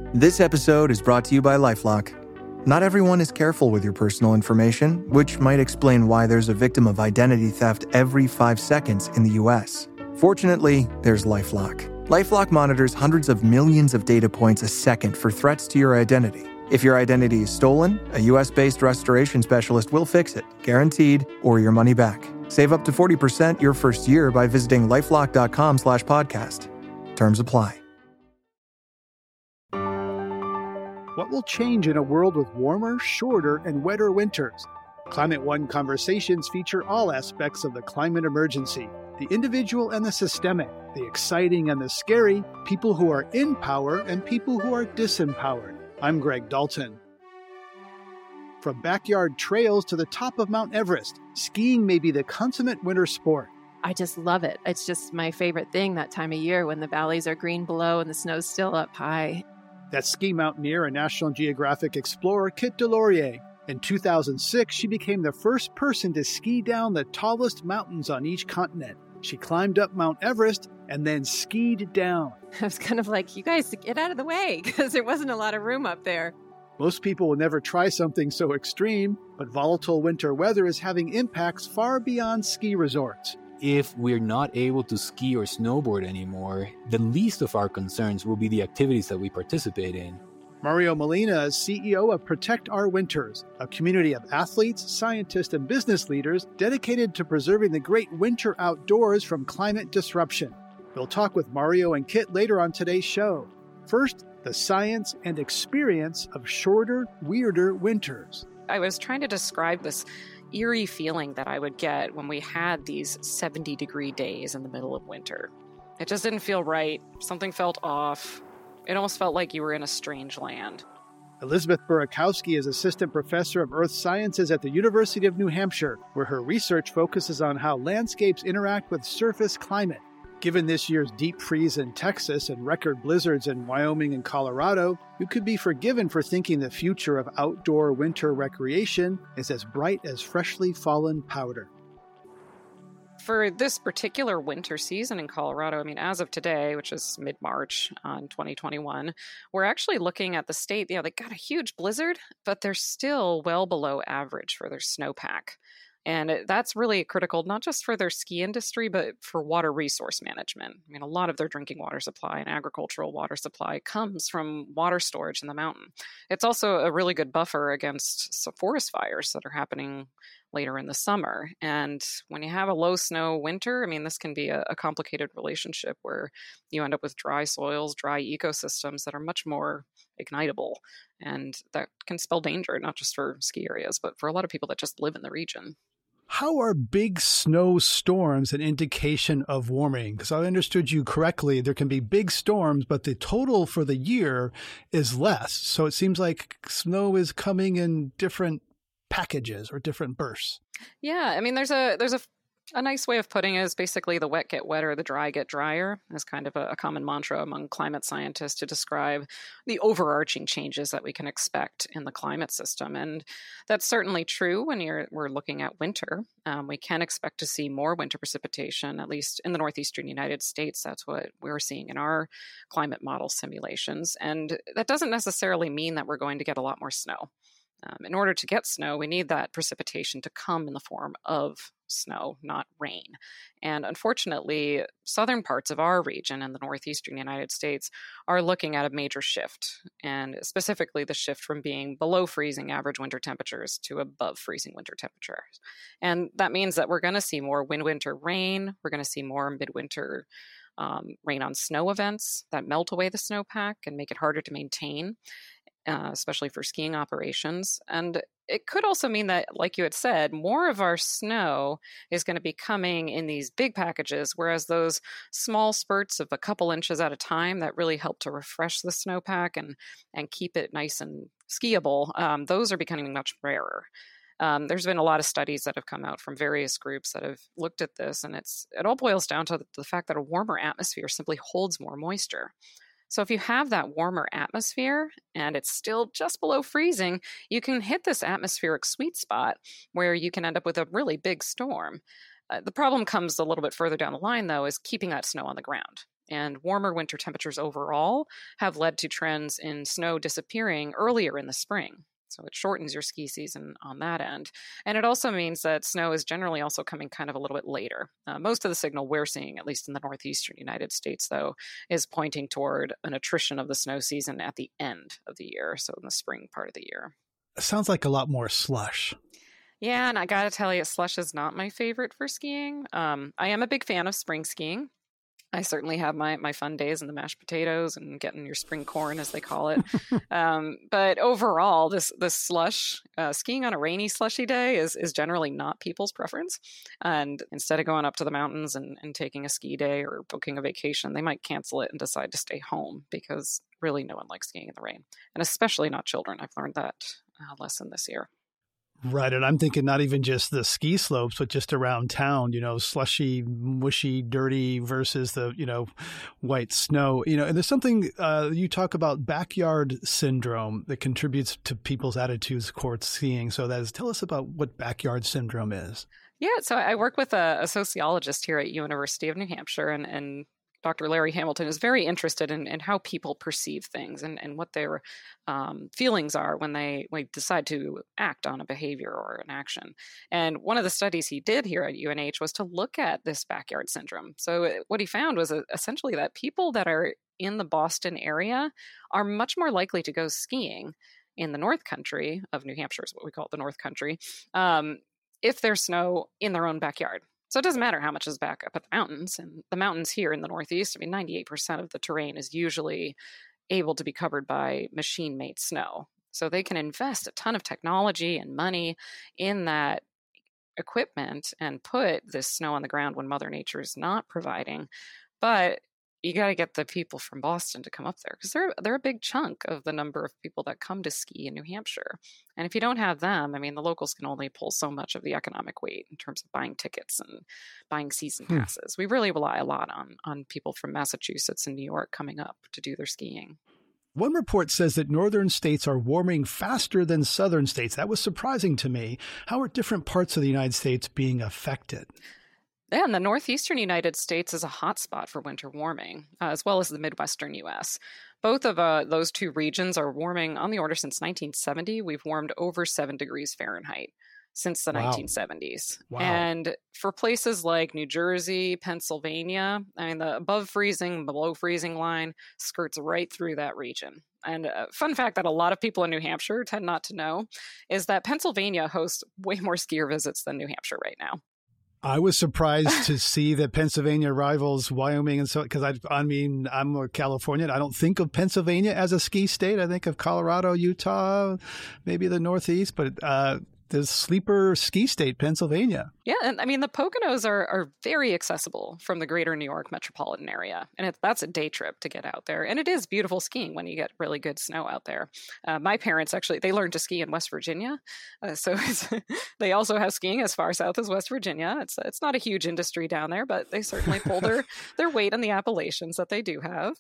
This episode is brought to you by LifeLock. Not everyone is careful with your personal information, which might explain why there's a victim of identity theft every 5 seconds in the U.S. Fortunately, there's LifeLock. LifeLock monitors hundreds of millions of data points a second for threats to your identity. If your identity is stolen, a U.S.-based restoration specialist will fix it, guaranteed, or your money back. Save up to 40% your first year by visiting lifelock.com/podcast. Terms apply. What will change in a world with warmer, shorter, and wetter winters? Climate One conversations feature all aspects of the climate emergency, the individual and the systemic, the exciting and the scary, people who are in power and people who are disempowered. I'm Greg Dalton. From backyard trails to the top of Mount Everest, skiing may be the consummate winter sport. I just love it. It's just my favorite thing that time of year when the valleys are green below and the snow's still up high. That's ski mountaineer and National Geographic explorer Kit Delorier. In 2006, she became the first person to ski down the tallest mountains on each continent. She climbed up Mount Everest and then skied down. I was kind of like, you guys, get out of the way, because there wasn't a lot of room up there. Most people will never try something so extreme, but volatile winter weather is having impacts far beyond ski resorts. If we're not able to ski or snowboard anymore, the least of our concerns will be the activities that we participate in. Mario Molina is CEO of Protect Our Winters, a community of athletes, scientists, and business leaders dedicated to preserving the great winter outdoors from climate disruption. We'll talk with Mario and Kit later on today's show. First, the science and experience of shorter, weirder winters. I was trying to describe this eerie feeling that I would get when we had these 70-degree days in the middle of winter. It just didn't feel right. Something felt off. It almost felt like you were in a strange land. Elizabeth Burakowski is assistant professor of earth sciences at the University of New Hampshire, where her research focuses on how landscapes interact with surface climate. Given this year's deep freeze in Texas and record blizzards in Wyoming and Colorado, you could be forgiven for thinking the future of outdoor winter recreation is as bright as freshly fallen powder. For this particular winter season in Colorado, as of today, which is mid-March in 2021, we're actually looking at the state, they got a huge blizzard, but they're still well below average for their snowpack. And that's really critical, not just for their ski industry, but for water resource management. A lot of their drinking water supply and agricultural water supply comes from water storage in the mountain. It's also a really good buffer against some forest fires that are happening later in the summer. And when you have a low snow winter, this can be a complicated relationship where you end up with dry soils, dry ecosystems that are much more ignitable. And that can spell danger, not just for ski areas, but for a lot of people that just live in the region. How are big snow storms an indication of warming? Because I understood you correctly, there can be big storms, but the total for the year is less. So it seems like snow is coming in different packages or different bursts. Yeah, there's a nice way of putting it is basically the wet get wetter, the dry get drier is kind of a common mantra among climate scientists to describe the overarching changes that we can expect in the climate system. And that's certainly true when we're looking at winter. We can expect to see more winter precipitation, at least in the northeastern United States. That's what we're seeing in our climate model simulations. And that doesn't necessarily mean that we're going to get a lot more snow. In order to get snow, we need that precipitation to come in the form of snow, not rain. And unfortunately, southern parts of our region in the northeastern United States are looking at a major shift, and specifically the shift from being below freezing average winter temperatures to above freezing winter temperatures. And that means that we're going to see more winter rain. We're going to see more midwinter rain on snow events that melt away the snowpack and make it harder to maintain. Especially for skiing operations. And it could also mean that, like you had said, more of our snow is going to be coming in these big packages, whereas those small spurts of a couple inches at a time that really help to refresh the snowpack and keep it nice and skiable, those are becoming much rarer. There's been a lot of studies that have come out from various groups that have looked at this, and it all boils down to the fact that a warmer atmosphere simply holds more moisture. So if you have that warmer atmosphere and it's still just below freezing, you can hit this atmospheric sweet spot where you can end up with a really big storm. The problem comes a little bit further down the line, though, is keeping that snow on the ground. And warmer winter temperatures overall have led to trends in snow disappearing earlier in the spring. So it shortens your ski season on that end. And it also means that snow is generally also coming kind of a little bit later. Most of the signal we're seeing, at least in the northeastern United States, though, is pointing toward an attrition of the snow season at the end of the year, so in the spring part of the year. It sounds like a lot more slush. Yeah, and I got to tell you, slush is not my favorite for skiing. I am a big fan of spring skiing. I certainly have my fun days in the mashed potatoes and getting your spring corn, as they call it. But overall, this slush, skiing on a rainy, slushy day is generally not people's preference. And instead of going up to the mountains and taking a ski day or booking a vacation, they might cancel it and decide to stay home because really no one likes skiing in the rain, and especially not children. I've learned that lesson this year. Right. And I'm thinking not even just the ski slopes, but just around town, slushy, mushy, dirty versus the, white snow. And there's something you talk about backyard syndrome that contributes to people's attitudes towards skiing. So tell us about what backyard syndrome is. Yeah. So I work with a sociologist here at University of New Hampshire, and Dr. Larry Hamilton is very interested in how people perceive things and what their feelings are when they decide to act on a behavior or an action. And one of the studies he did here at UNH was to look at this backyard syndrome. So what he found was essentially that people that are in the Boston area are much more likely to go skiing in the North Country of New Hampshire, is what we call it, the North Country, if there's snow in their own backyard. So it doesn't matter how much is back up at the mountains. And the mountains here in the Northeast, 98% of the terrain is usually able to be covered by machine-made snow. So they can invest a ton of technology and money in that equipment and put this snow on the ground when Mother Nature is not providing. But you got to get the people from Boston to come up there because they're a big chunk of the number of people that come to ski in New Hampshire. And if you don't have them, the locals can only pull so much of the economic weight in terms of buying tickets and buying season passes. We really rely a lot on people from Massachusetts and New York coming up to do their skiing. One report says that northern states are warming faster than southern states. That was surprising to me. How are different parts of the United States being affected? Yeah, and the northeastern United States is a hotspot for winter warming, as well as the Midwestern U.S. Both of those two regions are warming on the order since 1970. We've warmed over 7 degrees Fahrenheit since the 1970s. Wow. And for places like New Jersey, Pennsylvania, the above freezing, below freezing line skirts right through that region. And a fun fact that a lot of people in New Hampshire tend not to know is that Pennsylvania hosts way more skier visits than New Hampshire right now. I was surprised to see that Pennsylvania rivals Wyoming, and so because I'm a Californian. I don't think of Pennsylvania as a ski state. I think of Colorado, Utah, maybe the Northeast, but the sleeper ski state, Pennsylvania. Yeah, and the Poconos are very accessible from the greater New York metropolitan area. And that's a day trip to get out there. And it is beautiful skiing when you get really good snow out there. My parents, actually, they learned to ski in West Virginia. So they also have skiing as far south as West Virginia. It's not a huge industry down there, but they certainly pull their weight in the Appalachians that they do have.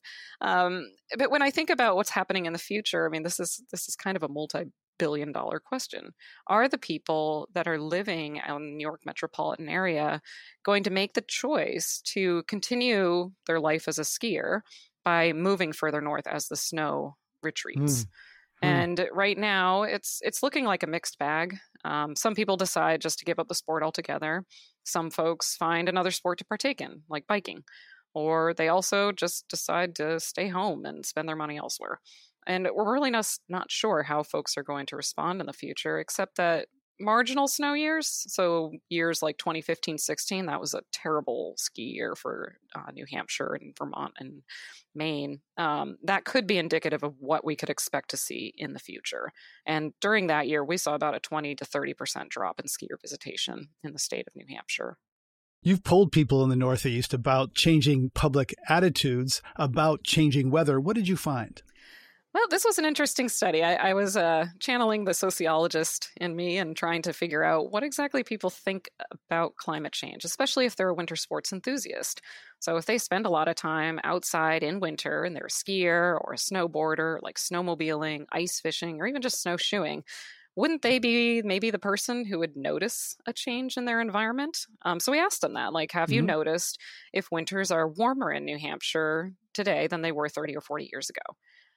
But when I think about what's happening in the future, this is kind of a multi-billion-dollar question. Are the people that are living in the New York metropolitan area going to make the choice to continue their life as a skier by moving further north as the snow retreats? And right now, it's looking like a mixed bag. Some people decide just to give up the sport altogether. Some folks find another sport to partake in, like biking. Or they also just decide to stay home and spend their money elsewhere. And we're really not sure how folks are going to respond in the future, except that marginal snow years, so years like 2015-16, that was a terrible ski year for New Hampshire and Vermont and Maine. That could be indicative of what we could expect to see in the future. And during that year, we saw about a 20 to 30% drop in skier visitation in the state of New Hampshire. You've polled people in the Northeast about changing public attitudes, about changing weather. What did you find? Well, this was an interesting study. I was channeling the sociologist in me and trying to figure out what exactly people think about climate change, especially if they're a winter sports enthusiast. So if they spend a lot of time outside in winter and they're a skier or a snowboarder, like snowmobiling, ice fishing, or even just snowshoeing, wouldn't they be maybe the person who would notice a change in their environment? So we asked them that, like, have you noticed if winters are warmer in New Hampshire today than they were 30 or 40 years ago?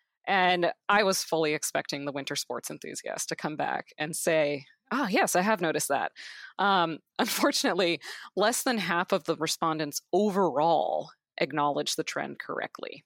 And I was fully expecting the winter sports enthusiast to come back and say, oh, yes, I have noticed that. Unfortunately, less than half of the respondents overall acknowledged the trend correctly.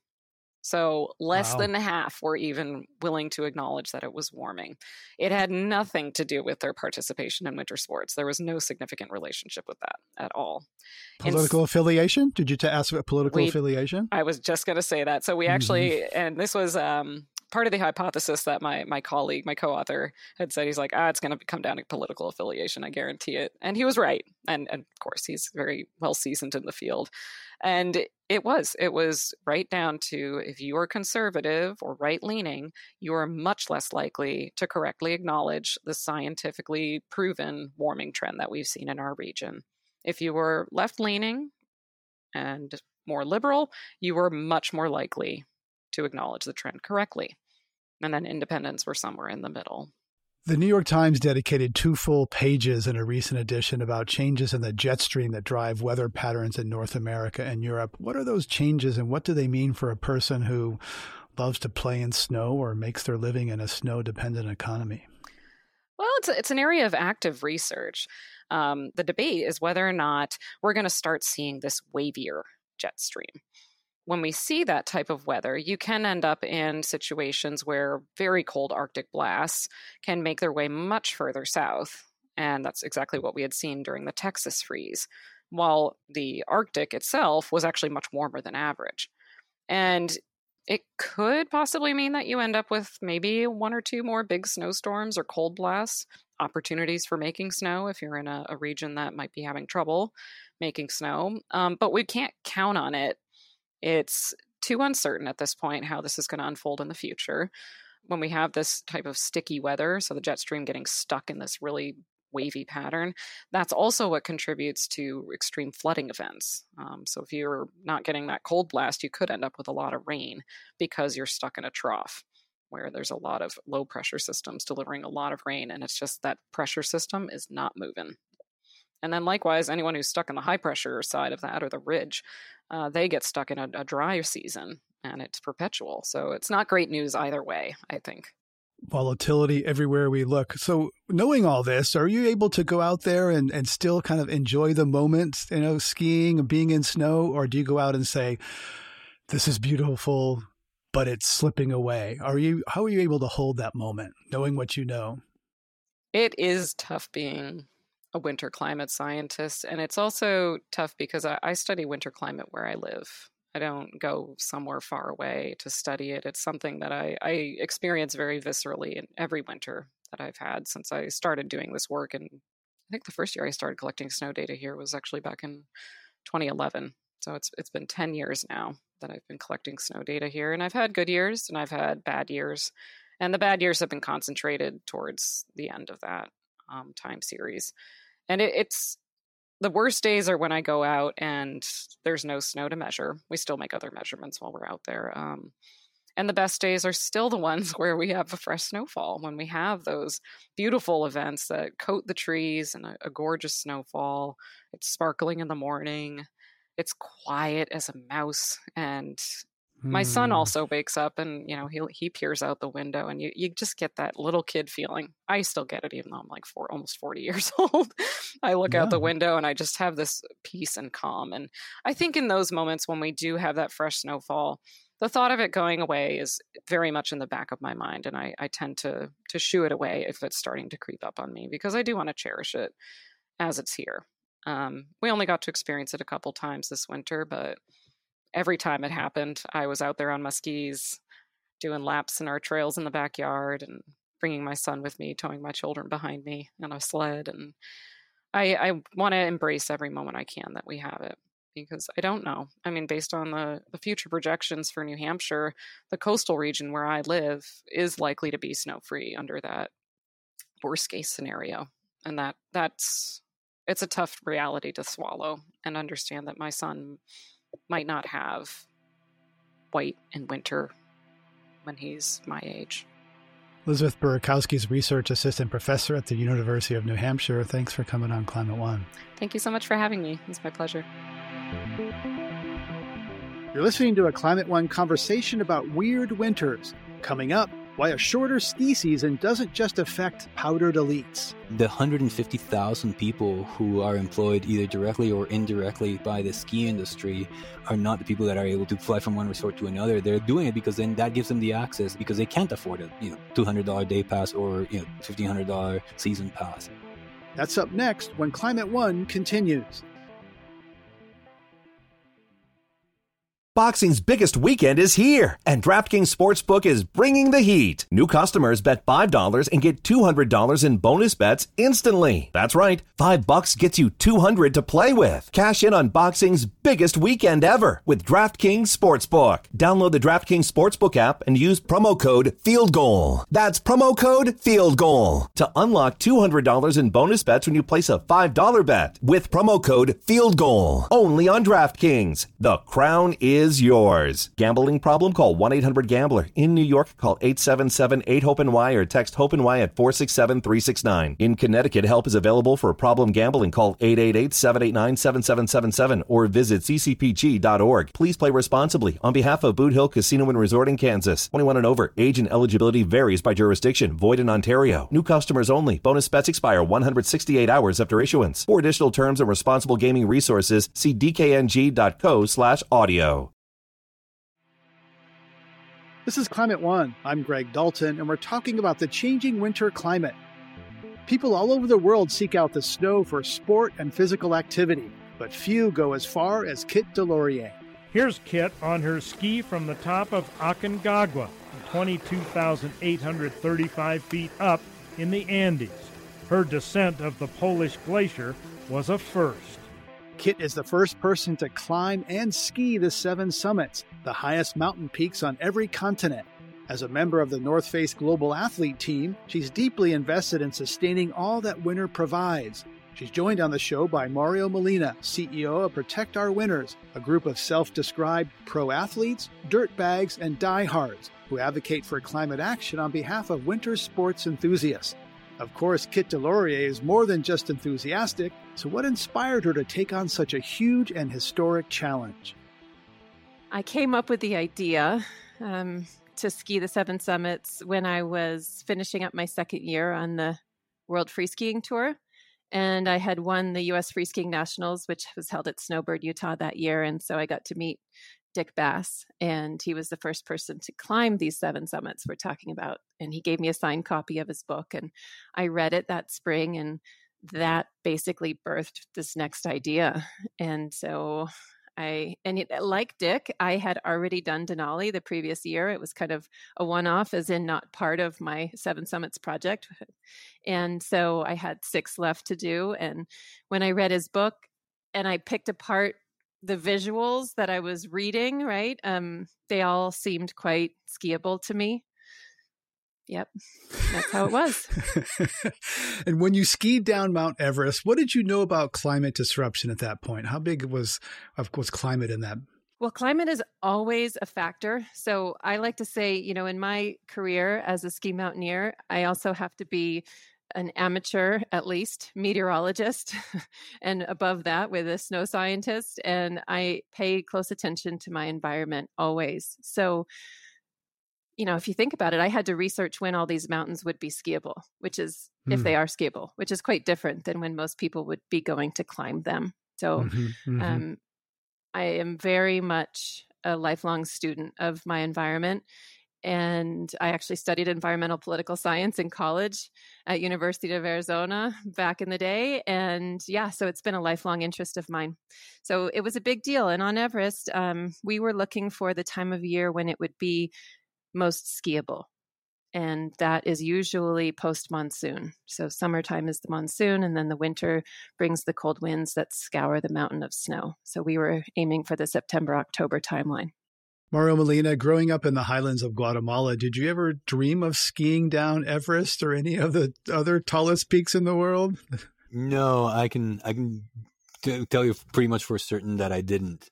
So less than half were even willing to acknowledge that it was warming. It had nothing to do with their participation in winter sports. There was no significant relationship with that at all. Political affiliation? Did you ask about political affiliation? I was just going to say that. So we actually, and this was part of the hypothesis that my colleague, my co-author, had said. He's like, it's going to come down to political affiliation. I guarantee it. And he was right. And of course, he's very well seasoned in the field. And it was right down to, if you are conservative or right-leaning, you are much less likely to correctly acknowledge the scientifically proven warming trend that we've seen in our region. If you were left-leaning and more liberal, you were much more likely to acknowledge the trend correctly. And then independents were somewhere in the middle. The New York Times dedicated 2 full pages in a recent edition about changes in the jet stream that drive weather patterns in North America and Europe. What are those changes, and what do they mean for a person who loves to play in snow or makes their living in a snow-dependent economy? Well, it's an area of active research. The debate is whether or not we're going to start seeing this wavier jet stream. When we see that type of weather, you can end up in situations where very cold Arctic blasts can make their way much further south. And that's exactly what we had seen during the Texas freeze, while the Arctic itself was actually much warmer than average. And it could possibly mean that you end up with maybe 1 or 2 more big snowstorms or cold blasts, opportunities for making snow if you're in a region that might be having trouble making snow. But we can't count on it. It's too uncertain at this point how this is going to unfold in the future. When we have this type of sticky weather, so the jet stream getting stuck in this really wavy pattern, that's also what contributes to extreme flooding events. So if you're not getting that cold blast, you could end up with a lot of rain because you're stuck in a trough where there's a lot of low pressure systems delivering a lot of rain, and it's just that pressure system is not moving. And then likewise, anyone who's stuck in the high pressure side of that, or the ridge, they get stuck in a dry season, and it's perpetual. So it's not great news either way, I think. Volatility everywhere we look. So knowing all this, are you able to go out there and still kind of enjoy the moment, skiing and being in snow? Or do you go out and say, this is beautiful, but it's slipping away? How are you able to hold that moment, knowing what you know? It is tough being a winter climate scientist. And it's also tough because I study winter climate where I live. I don't go somewhere far away to study it. It's something that I experience very viscerally in every winter that I've had since I started doing this work. And I think the first year I started collecting snow data here was actually back in 2011. So it's been 10 years now that I've been collecting snow data here. And I've had good years and I've had bad years. And the bad years have been concentrated towards the end of that time series. And it's the worst days are when I go out and there's no snow to measure. We still make other measurements while we're out there. And the best days are still the ones where we have a fresh snowfall, when we have those beautiful events that coat the trees and a gorgeous snowfall. It's sparkling in the morning. It's quiet as a mouse. And my son also wakes up and, he peers out the window and you just get that little kid feeling. I still get it even though I'm like almost 40 years old. I look out the window and I just have this peace and calm. And I think in those moments when we do have that fresh snowfall, the thought of it going away is very much in the back of my mind. And I tend to shoo it away if it's starting to creep up on me, because I do want to cherish it as it's here. We only got to experience it a couple times this winter, but every time it happened, I was out there on my skis, doing laps in our trails in the backyard and bringing my son with me, towing my children behind me on a sled. And I want to embrace every moment I can that we have it, because I don't know. I mean, based on the future projections for New Hampshire, the coastal region where I live is likely to be snow-free under that worst case scenario. And it's a tough reality to swallow and understand that my son might not have white in winter when he's my age. Elizabeth Burkowski is Research Assistant Professor at the University of New Hampshire. Thanks for coming on Climate One. Thank you so much for having me. It's my pleasure. You're listening to a Climate One conversation about weird winters. Coming up, why a shorter ski season doesn't just affect powdered elites. The 150,000 people who are employed either directly or indirectly by the ski industry are not the people that are able to fly from one resort to another. They're doing it because then that gives them the access because they can't afford a $200 day pass or $1,500 season pass. That's up next when Climate One continues. Boxing's biggest weekend is here, and DraftKings Sportsbook is bringing the heat. New customers bet $5 and get $200 in bonus bets instantly. That's right, $5 gets you $200 to play with. Cash in on boxing's biggest weekend ever with DraftKings Sportsbook. Download the DraftKings Sportsbook app and use promo code FIELDGOAL. That's promo code FIELDGOAL to unlock $200 in bonus bets when you place a $5 bet with promo code FIELDGOAL. Only on DraftKings. The crown is yours. Gambling problem? Call 1-800-GAMBLER. In New York, call 877-8-HOPE-NY or text HOPE-NY at 467-369. In Connecticut, help is available for problem gambling. Call 888-789-7777 or visit ccpg.org. Please play responsibly. On behalf of Boot Hill Casino and Resort in Kansas, 21 and over. Age and eligibility varies by jurisdiction. Void in Ontario. New customers only. Bonus bets expire 168 hours after issuance. For additional terms and responsible gaming resources, see dkng.co/audio. This is Climate One. I'm Greg Dalton, and we're talking about the changing winter climate. People all over the world seek out the snow for sport and physical activity, but few go as far as Kit Delorier. Here's Kit on her ski from the top of Aconcagua, 22,835 feet up in the Andes. Her descent of the Polish glacier was a first. Kit is the first person to climb and ski the 7 summits, the highest mountain peaks on every continent. As a member of the North Face Global Athlete team, she's deeply invested in sustaining all that winter provides. She's joined on the show by Mario Molina, CEO of Protect Our Winters, a group of self-described pro athletes, dirtbags, and diehards who advocate for climate action on behalf of winter sports enthusiasts. Of course, Kit Delorier is more than just enthusiastic, so what inspired her to take on such a huge and historic challenge? I came up with the idea to ski the 7 summits when I was finishing up my second year on the World Free Skiing Tour. And I had won the U.S. Free Skiing Nationals, which was held at Snowbird, Utah that year. And so I got to meet Dick Bass, and he was the first person to climb these 7 summits we're talking about. And he gave me a signed copy of his book, and I read it that spring, and that basically birthed this next idea. And so like Dick, I had already done Denali the previous year. It was kind of a one-off, as in not part of my 7 Summits project. And so I had 6 left to do. And when I read his book and I picked apart the visuals that I was reading, right, they all seemed quite skiable to me. Yep, that's how it was. And when you skied down Mount Everest, what did you know about climate disruption at that point? How big was climate in that? Well, climate is always a factor. So I like to say, in my career as a ski mountaineer, I also have to be an amateur, at least, meteorologist, and above that with a snow scientist. And I pay close attention to my environment always. So if you think about it, I had to research when all these mountains would be skiable, which is, if they are skiable, which is quite different than when most people would be going to climb them. So I am very much a lifelong student of my environment. And I actually studied environmental political science in college at University of Arizona back in the day. And so it's been a lifelong interest of mine. So it was a big deal. And on Everest, we were looking for the time of year when it would be most skiable. And that is usually post-monsoon. So summertime is the monsoon, and then the winter brings the cold winds that scour the mountain of snow. So we were aiming for the September-October timeline. Mario Molina, growing up in the highlands of Guatemala, did you ever dream of skiing down Everest or any of the other tallest peaks in the world? No, I can tell you pretty much for certain that I didn't.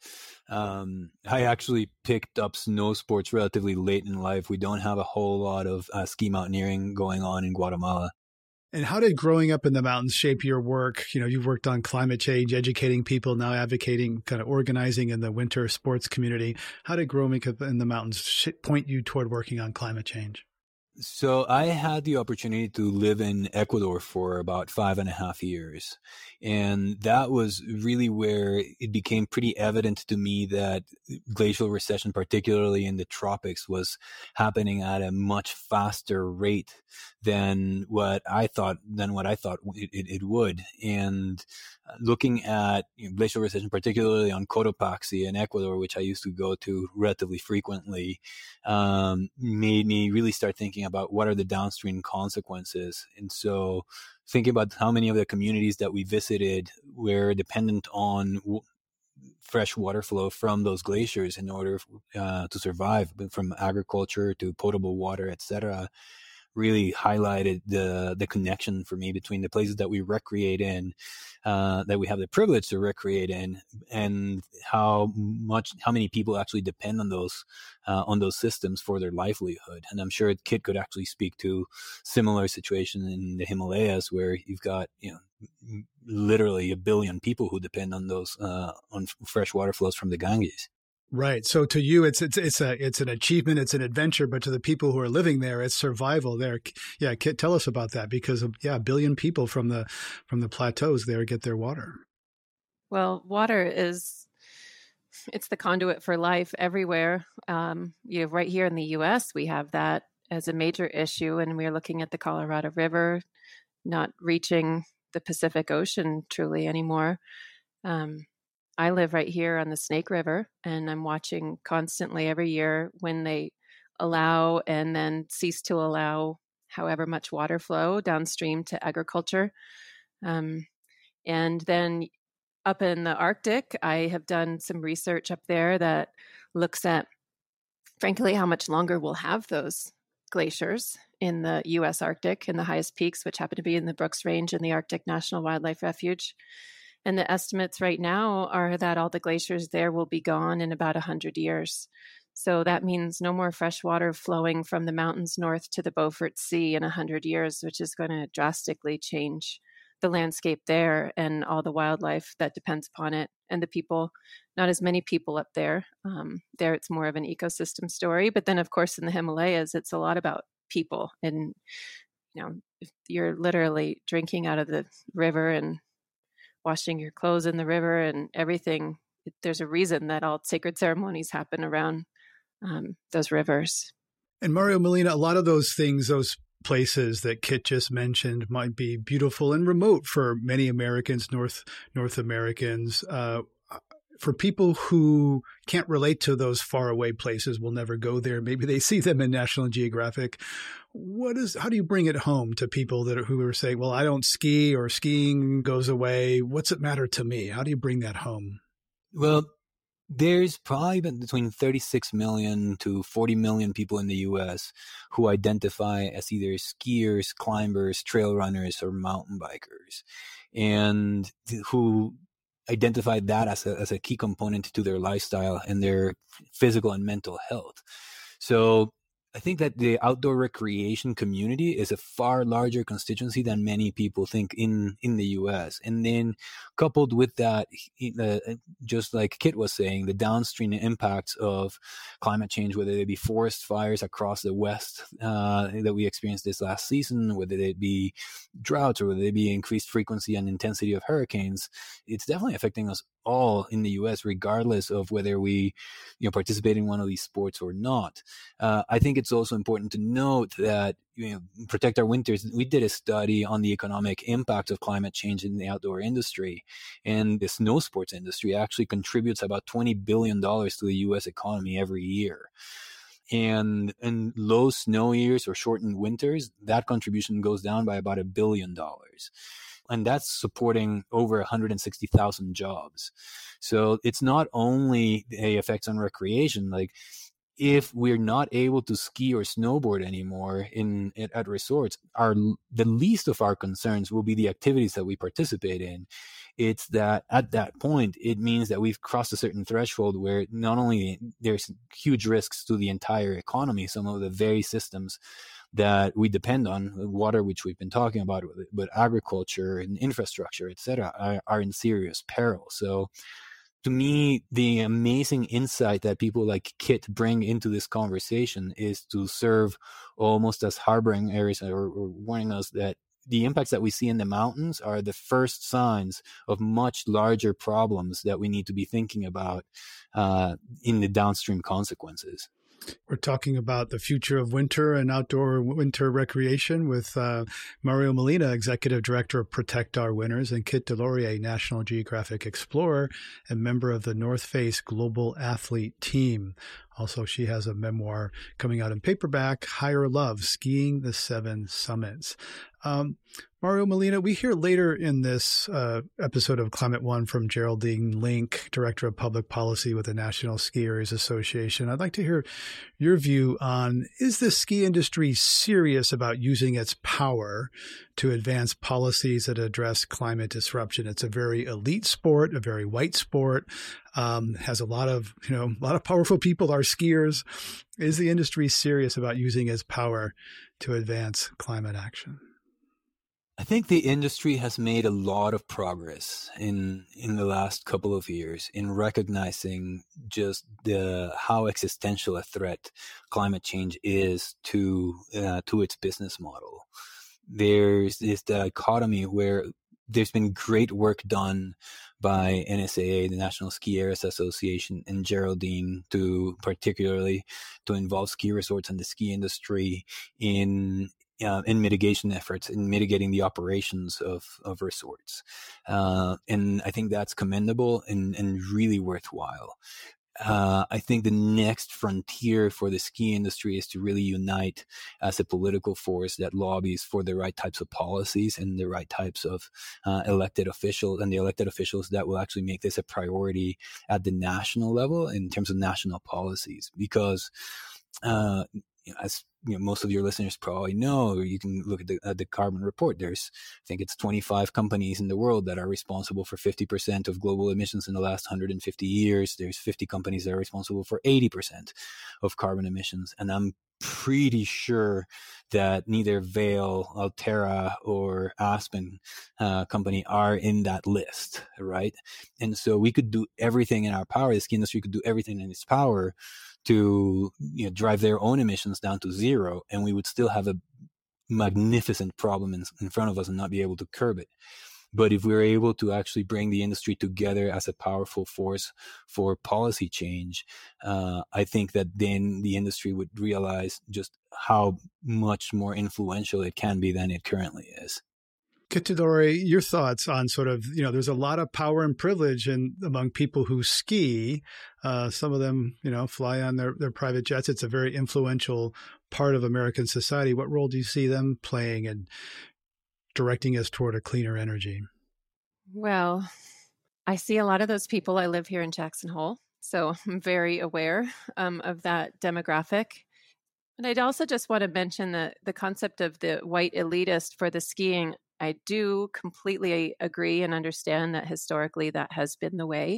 I actually picked up snow sports relatively late in life. We don't have a whole lot of ski mountaineering going on in Guatemala. And how did growing up in the mountains shape your work? You've worked on climate change, educating people, now advocating, kind of organizing in the winter sports community. How did growing up in the mountains point you toward working on climate change? So I had the opportunity to live in Ecuador for about 5.5 years. And that was really where it became pretty evident to me that glacial recession, particularly in the tropics, was happening at a much faster rate than what I thought it would. And looking at glacial recession, particularly on Cotopaxi in Ecuador, which I used to go to relatively frequently, made me really start thinking about what are the downstream consequences. And so thinking about how many of the communities that we visited were dependent on fresh water flow from those glaciers in order to survive, from agriculture to potable water, etc., really highlighted the connection for me between the places that we recreate in, that we have the privilege to recreate in, and how many people actually depend on those systems for their livelihood. And I'm sure Kit could actually speak to similar situation in the Himalayas, where you've got literally 1 billion people who depend on those on fresh water flows from the Ganges. Right. So to you, it's an achievement, it's an adventure, but to the people who are living there, it's survival there. Yeah, Kit, tell us about that, because 1 billion people from the plateaus there get their water. Well, water it's the conduit for life everywhere. Right here in the U.S., we have that as a major issue, and we're looking at the Colorado River not reaching the Pacific Ocean truly anymore. I live right here on the Snake River, and I'm watching constantly every year when they allow and then cease to allow however much water flow downstream to agriculture. And then up in the Arctic, I have done some research up there that looks at, frankly, how much longer we'll have those glaciers in the U.S. Arctic, in the highest peaks, which happen to be in the Brooks Range and the Arctic National Wildlife Refuge. And the estimates right now are that all the glaciers there will be gone in about 100 years. So that means no more fresh water flowing from the mountains north to the Beaufort Sea in 100 years, which is going to drastically change the landscape there and all the wildlife that depends upon it, and the people. Not as many people up there. There it's more of an ecosystem story. But then, of course, in the Himalayas, it's a lot about people. And, if you're literally drinking out of the river and washing your clothes in the river and everything, there's a reason that all sacred ceremonies happen around those rivers. And Mario Molina, a lot of those things, those places that Kit just mentioned, might be beautiful and remote for many Americans, North Americans. For people who can't relate to those faraway places, will never go there. Maybe they see them in National Geographic. How do you bring it home to people who are saying, well, I don't ski, or skiing goes away. What's it matter to me? How do you bring that home? Well, there's probably between 36 million to 40 million people in the U.S. who identify as either skiers, climbers, trail runners, or mountain bikers, and who identify that as a key component to their lifestyle and their physical and mental health. So I think that the outdoor recreation community is a far larger constituency than many people think in the U.S. And then coupled with that, just like Kit was saying, the downstream impacts of climate change, whether they be forest fires across the West that we experienced this last season, whether they be droughts, or whether they be increased frequency and intensity of hurricanes, it's definitely affecting us all in the U.S., regardless of whether we participate in one of these sports or not. I think it's also important to note that Protect Our Winters, we did a study on the economic impact of climate change in the outdoor industry, and the snow sports industry actually contributes about $20 billion to the U.S. economy every year. And in low snow years or shortened winters, that contribution goes down by about $1 billion. And that's supporting over 160,000 jobs. So it's not only the effects on recreation, like if we're not able to ski or snowboard anymore at resorts, the least of our concerns will be the activities that we participate in. It's that at that point, it means that we've crossed a certain threshold where not only there's huge risks to the entire economy, some of the very systems that we depend on, water, which we've been talking about, but agriculture and infrastructure, et cetera, are in serious peril. So to me, the amazing insight that people like Kit bring into this conversation is to serve almost as harboring areas or warning us that the impacts that we see in the mountains are the first signs of much larger problems that we need to be thinking about in the downstream consequences. We're talking about the future of winter and outdoor winter recreation with Mario Molina, Executive Director of Protect Our Winters, and Kit Delorier, National Geographic Explorer and member of the North Face Global Athlete Team. Also, she has a memoir coming out in paperback, Higher Love, Skiing the Seven Summits. Mario Molina, we hear later in this episode of Climate One from Geraldine Link, Director of Public Policy with the National Ski Areas Association. I'd like to hear your view on, is the ski industry serious about using its power to advance policies that address climate disruption? It's a very elite sport, a very white sport, has a lot of powerful people are skiers. Is the industry serious about using its power to advance climate action? I think the industry has made a lot of progress in the last couple of years in recognizing just how existential a threat climate change is to its business model. There's this dichotomy where there's been great work done by NSAA, the National Ski Areas Association, and Geraldine particularly to involve ski resorts and the ski industry in mitigation efforts, in mitigating the operations of resorts. And I think that's commendable and really worthwhile. I think the next frontier for the ski industry is to really unite as a political force that lobbies for the right types of policies and the right types of elected officials, and the elected officials that will actually make this a priority at the national level in terms of national policies. Because as most of your listeners probably know, or you can look at the carbon report. I think it's 25 companies in the world that are responsible for 50% of global emissions in the last 150 years. There's 50 companies that are responsible for 80% of carbon emissions. And I'm pretty sure that neither Vail, Altera, or Aspen company are in that list, right? And so we could do everything in our power. The ski industry could do everything in its power to drive their own emissions down to zero, and we would still have a magnificent problem in front of us and not be able to curb it. But if we're able to actually bring the industry together as a powerful force for policy change, I think that then the industry would realize just how much more influential it can be than it currently is. Kit Delorier, your thoughts on sort of, there's a lot of power and privilege among people who ski. Some of them, fly on their private jets. It's a very influential part of American society. What role do you see them playing in directing us toward a cleaner energy? Well, I see a lot of those people. I live here in Jackson Hole, so I'm very aware of that demographic. And I'd also just want to mention the concept of the white elitist for the skiing. I do completely agree and understand that historically that has been the way.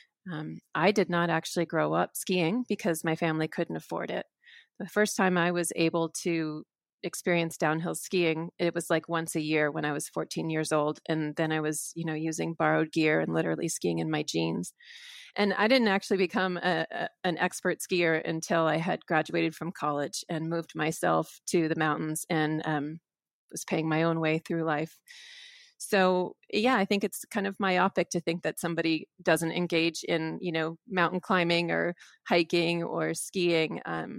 I did not actually grow up skiing because my family couldn't afford it. The first time I was able to experience downhill skiing, it was like once a year when I was 14 years old. And then I was, using borrowed gear and literally skiing in my jeans. And I didn't actually become an expert skier until I had graduated from college and moved myself to the mountains and was paying my own way through life. So yeah, I think it's kind of myopic to think that somebody doesn't engage in, mountain climbing or hiking or skiing.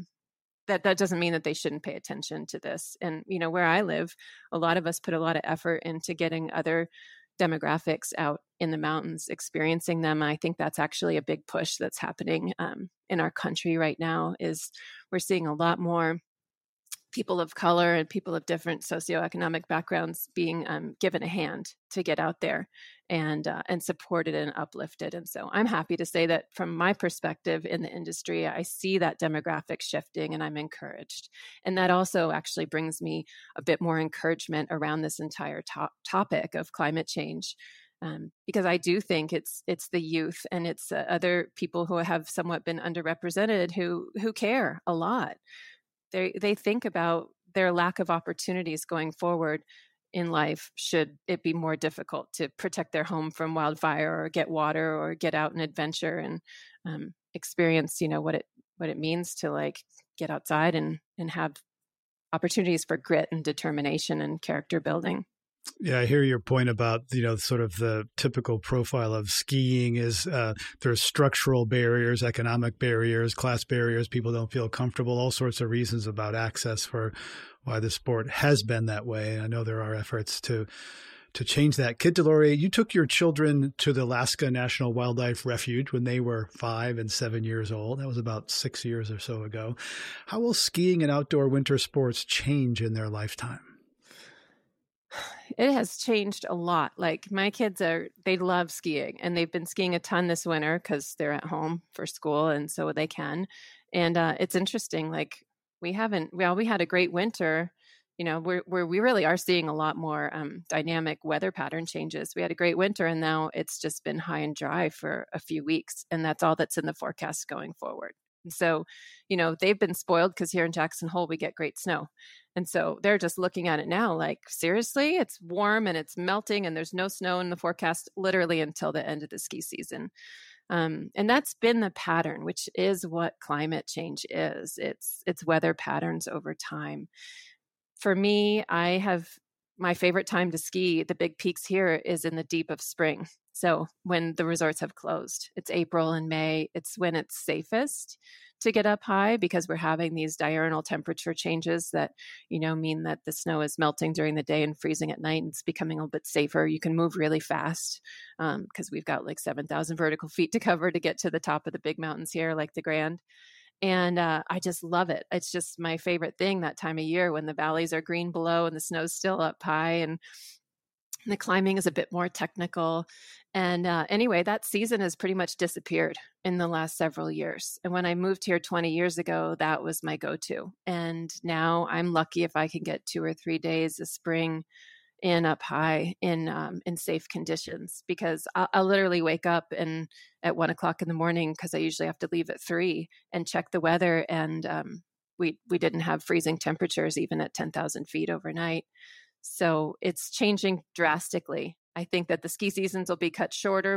That doesn't mean that they shouldn't pay attention to this. And, where I live, a lot of us put a lot of effort into getting other demographics out in the mountains, experiencing them. I think that's actually a big push that's happening in our country right now. Is we're seeing a lot more people of color and people of different socioeconomic backgrounds being given a hand to get out there and supported and uplifted. And so I'm happy to say that from my perspective in the industry, I see that demographic shifting and I'm encouraged. And that also actually brings me a bit more encouragement around this entire topic of climate change. Because I do think it's the youth and it's other people who have somewhat been underrepresented who care a lot. They think about their lack of opportunities going forward in life should it be more difficult to protect their home from wildfire or get water or get out and adventure and experience, what it means to like get outside and have opportunities for grit and determination and character building. Yeah, I hear your point about, sort of the typical profile of skiing is there's structural barriers, economic barriers, class barriers. People don't feel comfortable, all sorts of reasons about access for why the sport has been that way. I know there are efforts to change that. Kit DesLauriers, you took your children to the Alaska National Wildlife Refuge when they were 5 and 7 years old. That was about 6 years or so ago. How will skiing and outdoor winter sports change in their lifetime? It has changed a lot. Like my kids they love skiing and they've been skiing a ton this winter because they're at home for school and so they can. And it's interesting. Like we had a great winter, where we really are seeing a lot more dynamic weather pattern changes. We had a great winter and now it's just been high and dry for a few weeks. And that's all that's in the forecast going forward. And so, they've been spoiled because here in Jackson Hole, we get great snow. And so they're just looking at it now like, seriously, it's warm and it's melting and there's no snow in the forecast literally until the end of the ski season. And that's been the pattern, which is what climate change is. It's weather patterns over time. For me, I have my favorite time to ski the big peaks here is in the deep of spring. So when the resorts have closed, it's April and May. It's when it's safest to get up high because we're having these diurnal temperature changes that, mean that the snow is melting during the day and freezing at night. And it's becoming a little bit safer. You can move really fast because we've got like 7,000 vertical feet to cover to get to the top of the big mountains here, like the Grand. And I just love it. It's just my favorite thing that time of year when the valleys are green below and the snow's still up high and the climbing is a bit more technical. And anyway, that season has pretty much disappeared in the last several years. And when I moved here 20 years ago, that was my go-to. And now I'm lucky if I can get 2 or 3 days of spring in up high in safe conditions, because I'll literally wake up and at 1 o'clock in the morning, because I usually have to leave at 3 and check the weather. And we didn't have freezing temperatures even at 10,000 feet overnight. So it's changing drastically. I think that the ski seasons will be cut shorter,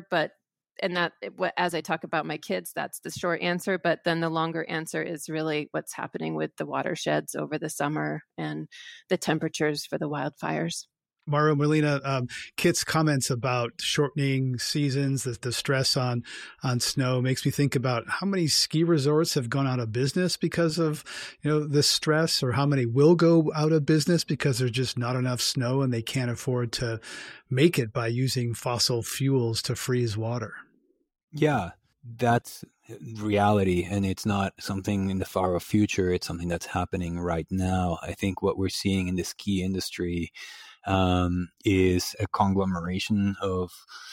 as I talk about my kids, that's the short answer. But then the longer answer is really what's happening with the watersheds over the summer and the temperatures for the wildfires. Mauro Molina, Kit's comments about shortening seasons, the stress on snow makes me think about how many ski resorts have gone out of business because of, this stress, or how many will go out of business because there's just not enough snow and they can't afford to make it by using fossil fuels to freeze water. Yeah, that's reality. And it's not something in the far off future. It's something that's happening right now. I think what we're seeing in the ski industry is a conglomeration of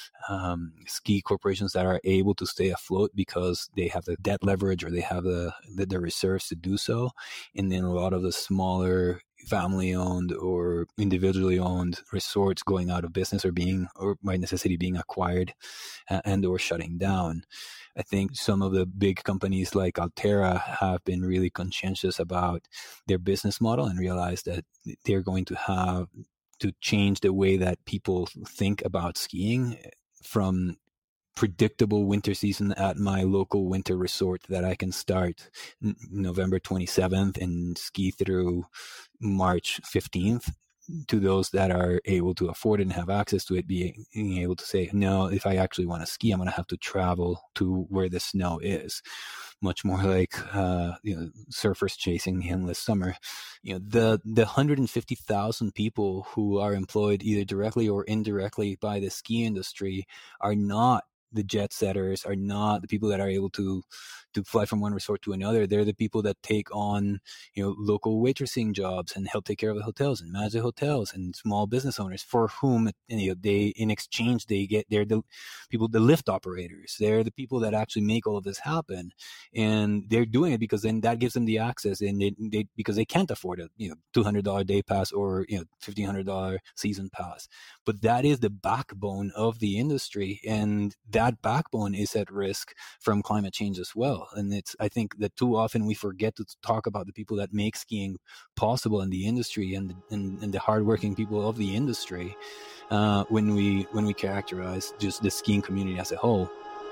ski corporations that are able to stay afloat because they have the debt leverage or they have the reserves to do so. And then a lot of the smaller family-owned or individually owned resorts going out of business or by necessity being acquired and or shutting down. I think some of the big companies like Alterra have been really conscientious about their business model and realize that they're going to have to change the way that people think about skiing from predictable winter season at my local winter resort that I can start November 27th and ski through March 15th, to those that are able to afford it and have access to it, being able to say, no, if I actually want to ski, I'm going to have to travel to where the snow is. Much more like, surfers chasing the endless summer. The 150,000 people who are employed either directly or indirectly by the ski industry are not the jet setters are not the people that are able to fly from one resort to another. They're the people that take on, local waitressing jobs and help take care of the hotels and manage the hotels, and small business owners for whom, they, in exchange, they're the people, the lift operators. They're the people that actually make all of this happen. And they're doing it because then that gives them the access, and because they can't afford a, $200 day pass or, $1,500 season pass. But that is the backbone of the industry, and that backbone is at risk from climate change as well. And I think that too often we forget to talk about the people that make skiing possible in the industry, and the hardworking people of the industry, when we characterize just the skiing community as a whole.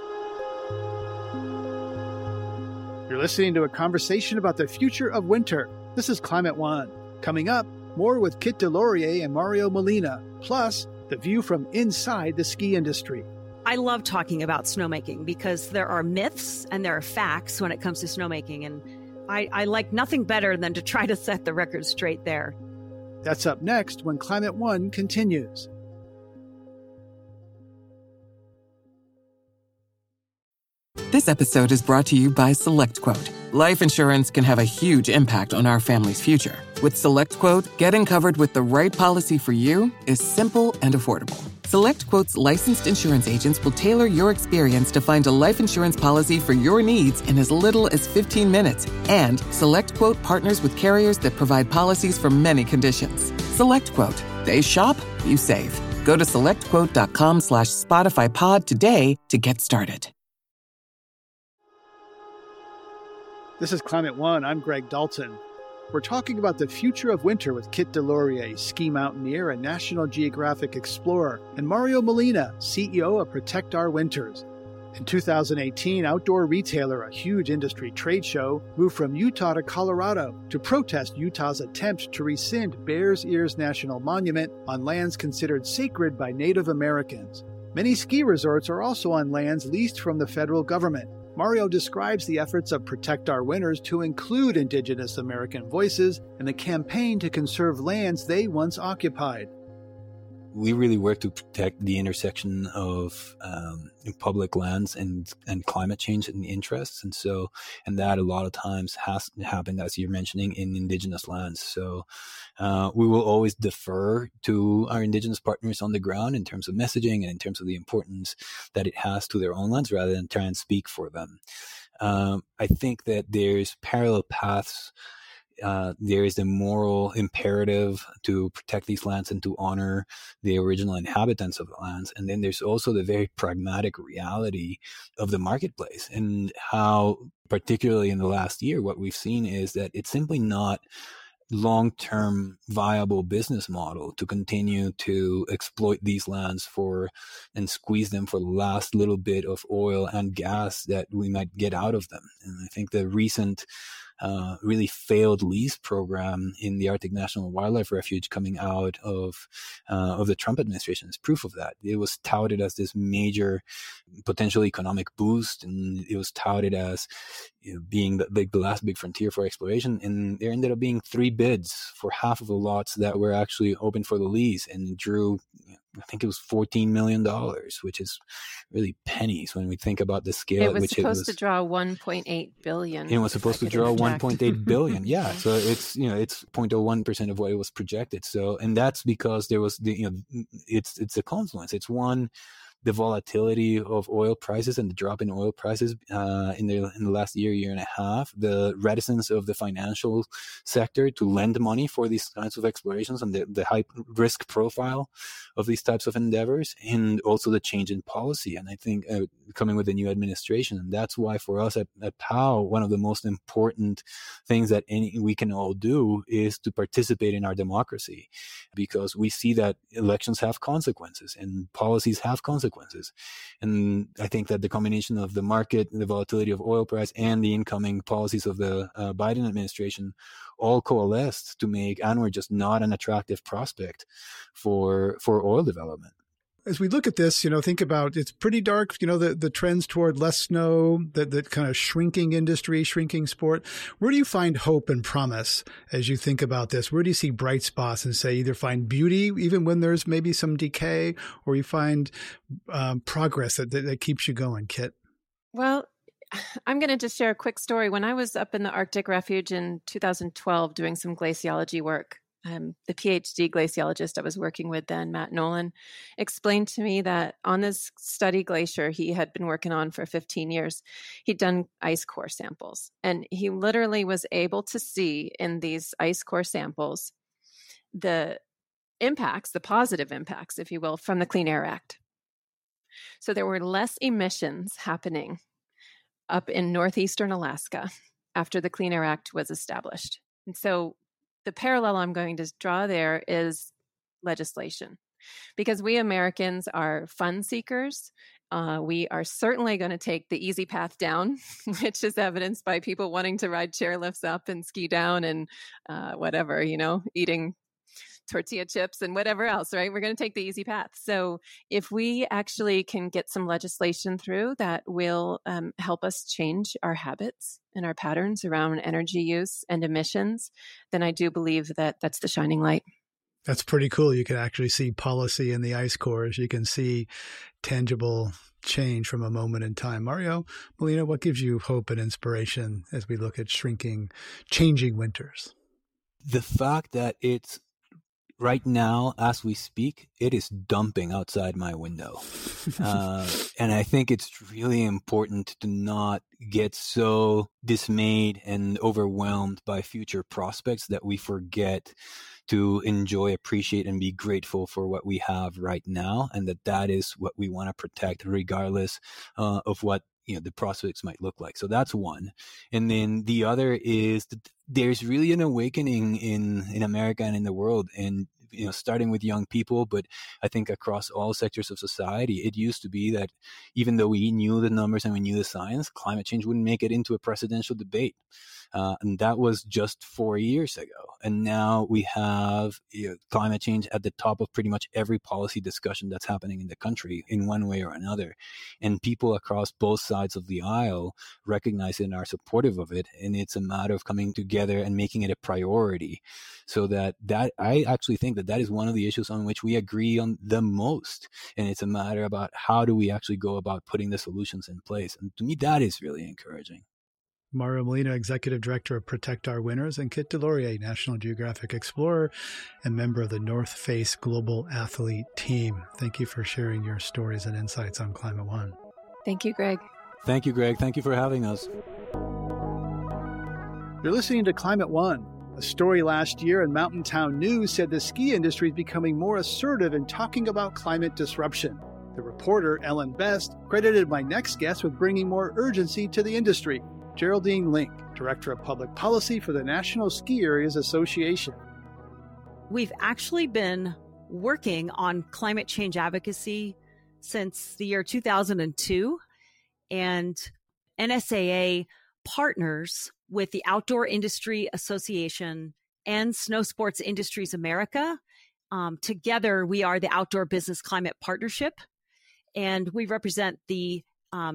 You're listening to a conversation about the future of winter. This is Climate One. Coming up, more with Kit Delorier and Mario Molina, plus the view from inside the ski industry. I love talking about snowmaking because there are myths and there are facts when it comes to snowmaking. And I like nothing better than to try to set the record straight there. That's up next when Climate One continues. This episode is brought to you by SelectQuote. Life insurance can have a huge impact on our family's future. With SelectQuote, getting covered with the right policy for you is simple and affordable. SelectQuote's licensed insurance agents will tailor your experience to find a life insurance policy for your needs in as little as 15 minutes. And SelectQuote partners with carriers that provide policies for many conditions. SelectQuote. They shop, you save. Go to SelectQuote.com/SpotifyPod today to get started. This is Climate One. I'm Greg Dalton. We're talking about the future of winter with Kit Delorier, ski mountaineer and National Geographic explorer, and Mario Molina, CEO of Protect Our Winters. In 2018, Outdoor Retailer, a huge industry trade show, moved from Utah to Colorado to protest Utah's attempt to rescind Bears Ears National Monument on lands considered sacred by Native Americans. Many ski resorts are also on lands leased from the federal government. Mario describes the efforts of Protect Our Winters to include Indigenous American voices in the campaign to conserve lands they once occupied. We really work to protect the intersection of public lands and climate change and interests. And that a lot of times has happened, as you're mentioning, in Indigenous lands. So we will always defer to our Indigenous partners on the ground in terms of messaging and in terms of the importance that it has to their own lands, rather than try and speak for them. I think that there's parallel paths. There is the moral imperative to protect these lands and to honor the original inhabitants of the lands. And then there's also the very pragmatic reality of the marketplace, and how, particularly in the last year, what we've seen is that it's simply not long-term viable business model to continue to exploit these lands and squeeze them for the last little bit of oil and gas that we might get out of them. And I think the recent really failed lease program in the Arctic National Wildlife Refuge coming out of the Trump administration is proof of that. It was touted as this major potential economic boost, and it was touted as being the last big frontier for exploration. And there ended up being 3 bids for half of the lots that were actually open for the lease, and drew, I think it was $14 million, which is really pennies when we think about the scale at which it was. It was supposed to draw $1.8 billion. It was supposed to draw $1.8 billion. Yeah. So it's 0.01% of what it was projected. So, and that's because there was it's a confluence. It's one, the volatility of oil prices and the drop in oil prices in the last year and a half, the reticence of the financial sector to lend money for these kinds of explorations, and the high risk profile of these types of endeavors, and also the change in policy. And I think coming with the new administration, and that's why for us at POW, one of the most important things that we can all do is to participate in our democracy, because we see that elections have consequences and policies have consequences. And I think that the combination of the market, the volatility of oil price, and the incoming policies of the Biden administration all coalesced to make ANWR just not an attractive prospect for oil development. As we look at this, think about it's pretty dark, the trends toward less snow, that kind of shrinking industry, shrinking sport. Where do you find hope and promise as you think about this? Where do you see bright spots and say either find beauty even when there's maybe some decay, or you find progress that keeps you going, Kit? Well, I'm going to just share a quick story. When I was up in the Arctic Refuge in 2012 doing some glaciology work, the PhD glaciologist I was working with then, Matt Nolan, explained to me that on this study glacier he had been working on for 15 years, he'd done ice core samples. And he literally was able to see in these ice core samples the impacts, the positive impacts, if you will, from the Clean Air Act. So there were less emissions happening up in northeastern Alaska after the Clean Air Act was established. And so the parallel I'm going to draw there is legislation, because we Americans are fun seekers. We are certainly going to take the easy path down, which is evidenced by people wanting to ride chairlifts up and ski down and whatever, eating tortilla chips and whatever else, right? We're going to take the easy path. So if we actually can get some legislation through that will help us change our habits and our patterns around energy use and emissions, then I do believe that that's the shining light. That's pretty cool. You can actually see policy in the ice cores. You can see tangible change from a moment in time. Mario Molina, what gives you hope and inspiration as we look at changing winters? The fact that it's right now, as we speak, it is dumping outside my window. And I think it's really important to not get so dismayed and overwhelmed by future prospects that we forget to enjoy, appreciate, and be grateful for what we have right now, and that is what we want to protect regardless of what the prospects might look like. So that's one. And then the other is that there's really an awakening in America and in the world, and starting with young people, but I think across all sectors of society. It used to be that even though we knew the numbers and we knew the science, climate change wouldn't make it into a presidential debate. And that was just 4 years ago. And now we have climate change at the top of pretty much every policy discussion that's happening in the country in one way or another. And people across both sides of the aisle recognize it and are supportive of it. And it's a matter of coming together and making it a priority, so that I actually think that is one of the issues on which we agree on the most. And it's a matter about how do we actually go about putting the solutions in place. And to me, that is really encouraging. Mario Molina, Executive Director of Protect Our Winters, and Kit DesLauriers, National Geographic Explorer and member of the North Face Global Athlete Team. Thank you for sharing your stories and insights on Climate One. Thank you, Greg. Thank you, Greg. Thank you for having us. You're listening to Climate One. A story last year in Mountain Town News said the ski industry is becoming more assertive in talking about climate disruption. The reporter, Ellen Best, credited my next guest with bringing more urgency to the industry. Geraldine Link, Director of Public Policy for the National Ski Areas Association. We've actually been working on climate change advocacy since the year 2002, and NSAA partners with the Outdoor Industry Association and Snow Sports Industries America. Together, we are the Outdoor Business Climate Partnership, and we represent the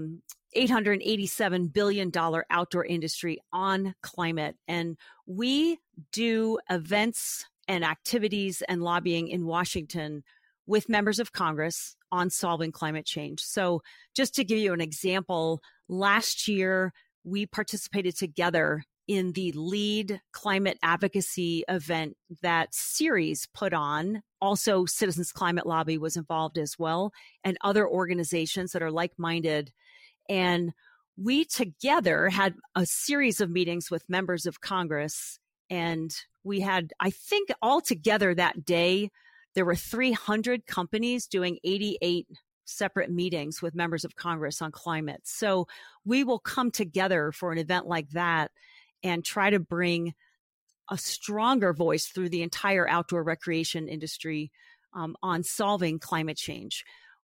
$887 billion outdoor industry on climate. And we do events and activities and lobbying in Washington with members of Congress on solving climate change. So just to give you an example, last year, we participated together in the lead climate advocacy event that Ceres put on. Also, Citizens Climate Lobby was involved as well, and other organizations that are like-minded. And we together had a series of meetings with members of Congress. And we had, I think altogether that day, there were 300 companies doing 88 separate meetings with members of Congress on climate. So we will come together for an event like that and try to bring a stronger voice through the entire outdoor recreation industry on solving climate change.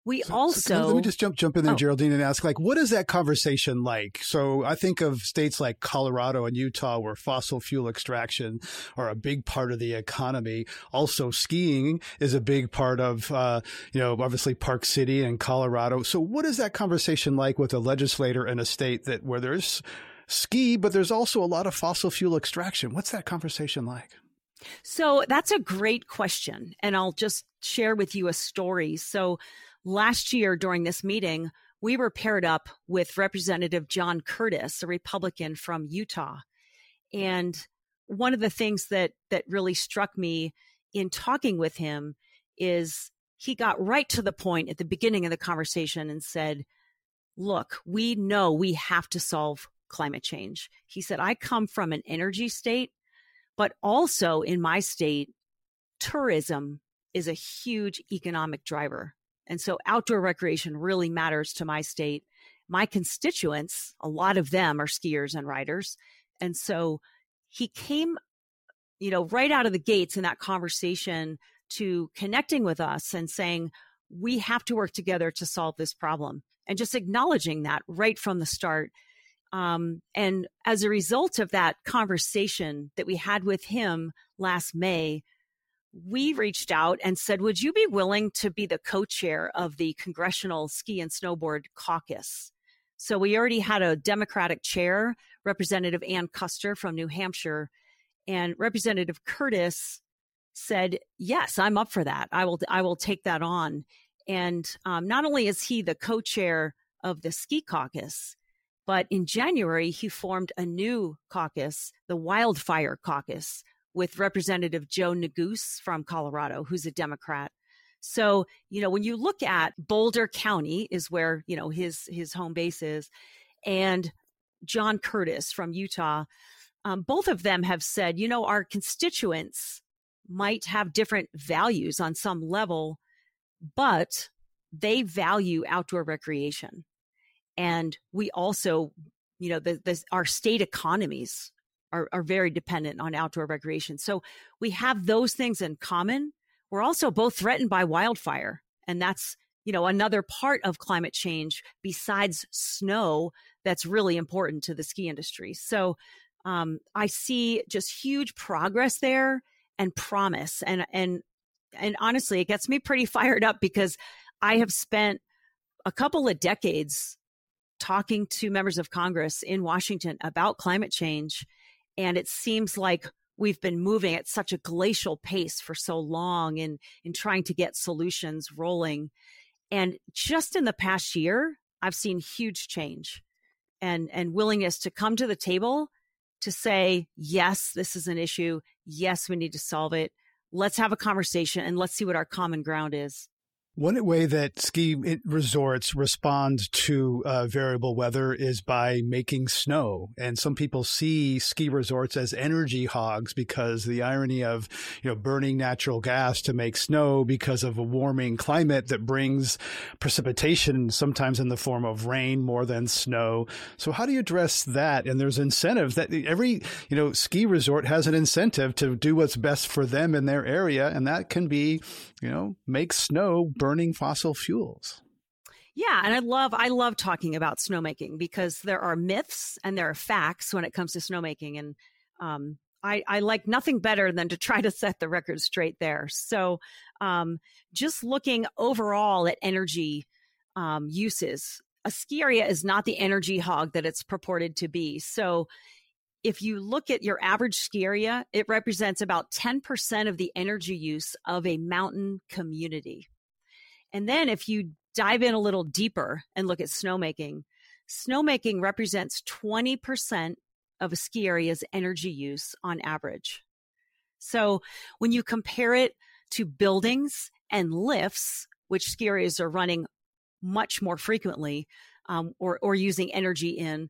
Let me just jump in there, Geraldine, and ask, like, what is that conversation like? So I think of states like Colorado and Utah where fossil fuel extraction are a big part of the economy. Also, skiing is a big part of, obviously Park City and Colorado. So what is that conversation like with a legislator in a state where there's ski, but there's also a lot of fossil fuel extraction? What's that conversation like? So that's a great question. And I'll just share with you a story. So last year during this meeting, we were paired up with Representative John Curtis, a Republican from Utah. And one of the things that really struck me in talking with him is he got right to the point at the beginning of the conversation and said, look, we know we have to solve climate change. He said, I come from an energy state, but also in my state, tourism is a huge economic driver. And so outdoor recreation really matters to my state. My constituents, a lot of them are skiers and riders. And so he came, right out of the gates in that conversation to connecting with us and saying, we have to work together to solve this problem, and just acknowledging that right from the start. And as a result of that conversation that we had with him last May, we reached out and said, would you be willing to be the co-chair of the Congressional Ski and Snowboard Caucus? So we already had a Democratic chair, Representative Ann Custer from New Hampshire, and Representative Curtis said, yes, I'm up for that. I will take that on. And not only is he the co-chair of the Ski Caucus, but in January, he formed a new caucus, the Wildfire Caucus, with Representative Joe Neguse from Colorado, who's a Democrat. So, when you look at Boulder County is where, his home base is, and John Curtis from Utah, both of them have said, our constituents might have different values on some level, but they value outdoor recreation. And we also, our state economies are very dependent on outdoor recreation. So we have those things in common. We're also both threatened by wildfire. And that's, another part of climate change besides snow that's really important to the ski industry. So I see just huge progress there and promise. And honestly, it gets me pretty fired up because I have spent a couple of decades talking to members of Congress in Washington about climate change. And it seems like we've been moving at such a glacial pace for so long in trying to get solutions rolling. And just in the past year, I've seen huge change and willingness to come to the table to say, yes, this is an issue. Yes, we need to solve it. Let's have a conversation and let's see what our common ground is. One way that ski resorts respond to variable weather is by making snow. And some people see ski resorts as energy hogs because the irony of, burning natural gas to make snow because of a warming climate that brings precipitation, sometimes in the form of rain more than snow. So how do you address that? And there's incentives that every, ski resort has an incentive to do what's best for them in their area. And that can be, make snow burning fossil fuels. Yeah. And I love talking about snowmaking because there are myths and there are facts when it comes to snowmaking. And I like nothing better than to try to set the record straight there. So just looking overall at energy uses, a ski area is not the energy hog that it's purported to be. So if you look at your average ski area, it represents about 10% of the energy use of a mountain community. And then if you dive in a little deeper and look at snowmaking represents 20% of a ski area's energy use on average. So when you compare it to buildings and lifts, which ski areas are running much more frequently or using energy in,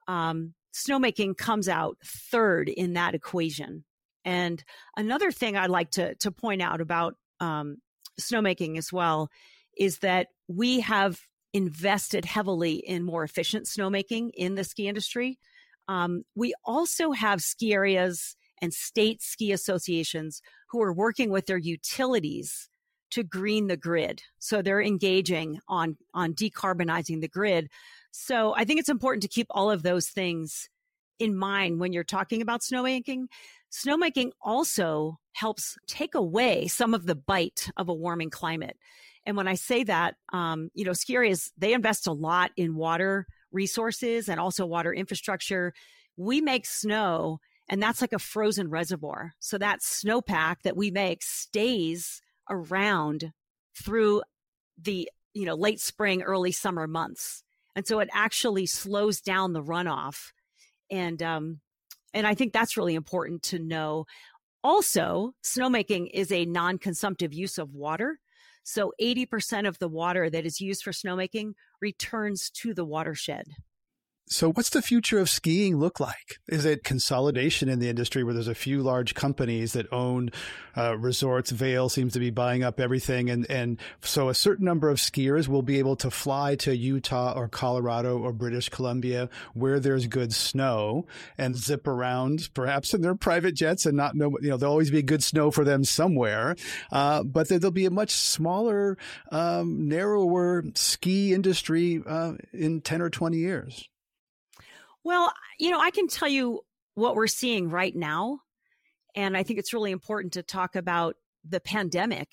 snowmaking comes out third in that equation. And another thing I'd like to point out about snowmaking as well is that we have invested heavily in more efficient snowmaking in the ski industry. We also have ski areas and state ski associations who are working with their utilities to green the grid. So they're engaging on decarbonizing the grid. So I think it's important to keep all of those things in mind when you're talking about snowmaking. Snowmaking also helps take away some of the bite of a warming climate. And when I say that, ski areas, they invest a lot in water resources and also water infrastructure. We make snow, and that's like a frozen reservoir. So that snowpack that we make stays around through the, late spring, early summer months. And so it actually slows down the runoff. And I think that's really important to know. Also, snowmaking is a non-consumptive use of water. So 80% of the water that is used for snowmaking returns to the watershed. So what's the future of skiing look like? Is it consolidation in the industry where there's a few large companies that own resorts? Vail seems to be buying up everything. And so a certain number of skiers will be able to fly to Utah or Colorado or British Columbia where there's good snow and zip around perhaps in their private jets and not know, there'll always be good snow for them somewhere. But there'll be a much smaller, narrower ski industry in 10 or 20 years. Well, I can tell you what we're seeing right now. And I think it's really important to talk about the pandemic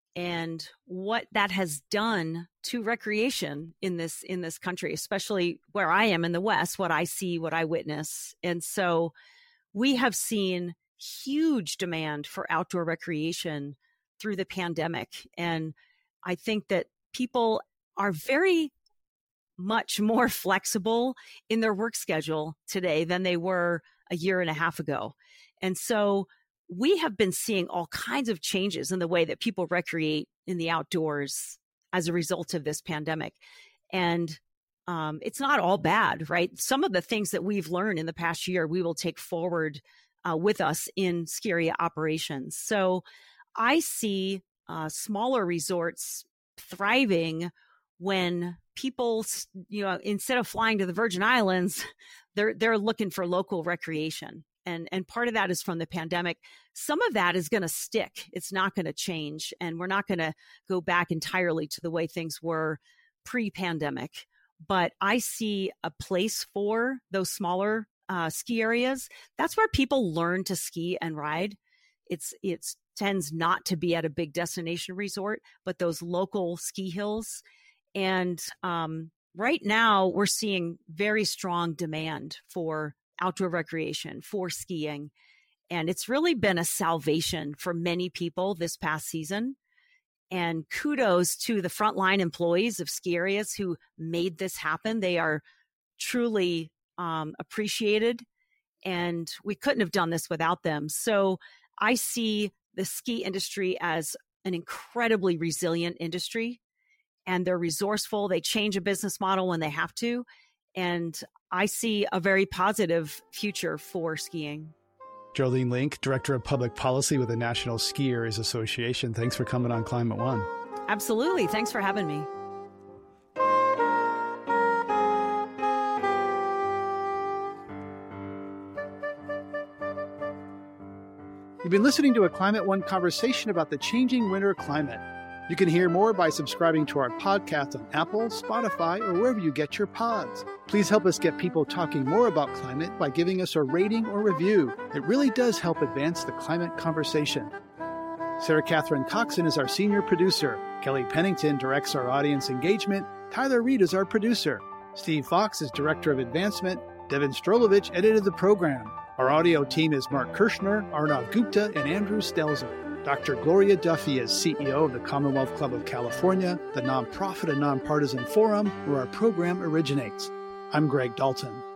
and what that has done to recreation in this country, especially where I am in the West, what I see, what I witness. And so we have seen huge demand for outdoor recreation through the pandemic. And I think that people are very much more flexible in their work schedule today than they were a year and a half ago. And so we have been seeing all kinds of changes in the way that people recreate in the outdoors as a result of this pandemic. And it's not all bad, right? Some of the things that we've learned in the past year, we will take forward with us in ski area operations. So I see smaller resorts thriving when people, instead of flying to the Virgin Islands, they're looking for local recreation. And part of that is from the pandemic. Some of that is going to stick. It's not going to change. And we're not going to go back entirely to the way things were pre-pandemic. But I see a place for those smaller ski areas. That's where people learn to ski and ride. It tends not to be at a big destination resort, but those local ski hills. And right now, we're seeing very strong demand for outdoor recreation, for skiing. And it's really been a salvation for many people this past season. And kudos to the frontline employees of ski areas who made this happen. They are truly appreciated. And we couldn't have done this without them. So I see the ski industry as an incredibly resilient industry. And they're resourceful. They change a business model when they have to. And I see a very positive future for skiing. Jolene Link, Director of Public Policy with the National Skiers Association. Thanks for coming on Climate One. Absolutely. Thanks for having me. You've been listening to a Climate One conversation about the changing winter climate. You can hear more by subscribing to our podcast on Apple, Spotify, or wherever you get your pods. Please help us get people talking more about climate by giving us a rating or review. It really does help advance the climate conversation. Sarah Catherine Coxon is our senior producer. Kelly Pennington directs our audience engagement. Tyler Reed is our producer. Steve Fox is Director of Advancement. Devin Strolovich edited the program. Our audio team is Mark Kirshner, Arnav Gupta, and Andrew Stelzer. Dr. Gloria Duffy is CEO of the Commonwealth Club of California, the nonprofit and nonpartisan forum where our program originates. I'm Greg Dalton.